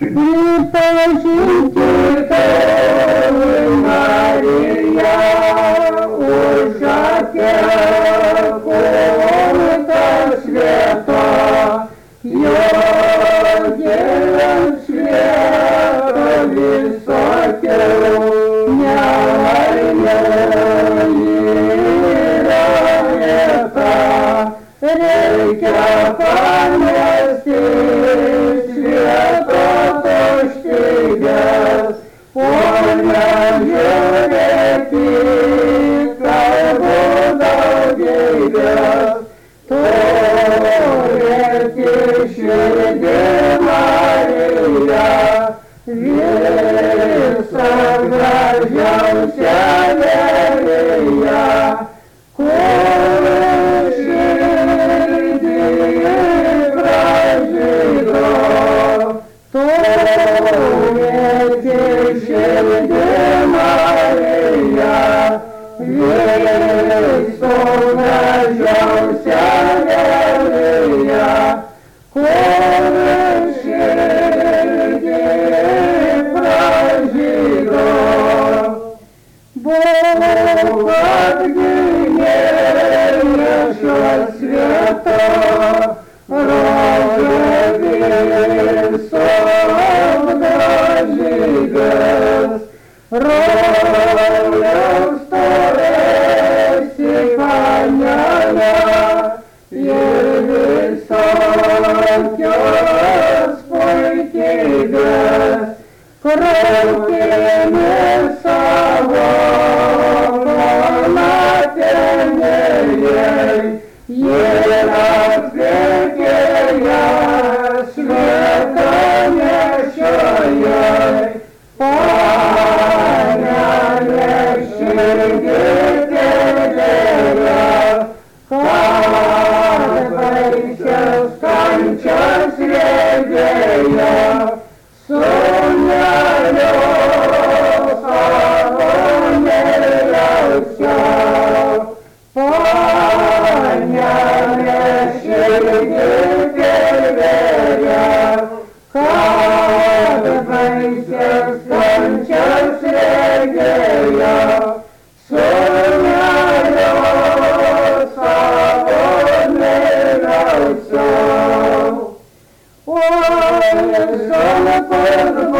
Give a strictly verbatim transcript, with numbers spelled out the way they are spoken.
Pripažinti tave, Marija, už atpirktą švietą, jo gėlėm švietą visokių nelaimė yra vieta. Reikia pamesti švietą tuštybės, o ne žiūrėti kalbų daugybės. Turėti širdį, Marija, visą gražiausią leliją, kur širdį pražydo. Turėti širdį, Marija, visą gražiausią leliją, kur širdį pražydo. Būk atgimė šios vieta, rožė visos gražybės, rojaus stovėsi panelė ir visokios puikybės, krautėmis savo pamatėnėjai, jie atpirkė jas švietą nešiojai. Panelė širdį kėlėja, kad baisias kančias regėja, sūnelio savo mėliausia. Panelė širdį kėlėja, kad baisias kančias regėja, sūnelio savo mėliausia. Oi, savo